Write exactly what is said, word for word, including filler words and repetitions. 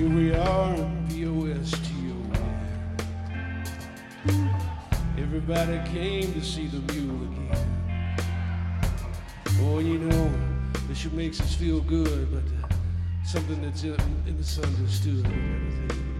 Here we are, P O S T O. Everybody came to see the mule again. Oh, you know, this sure makes us feel good, but uh, something that's uh, misunderstood and everything.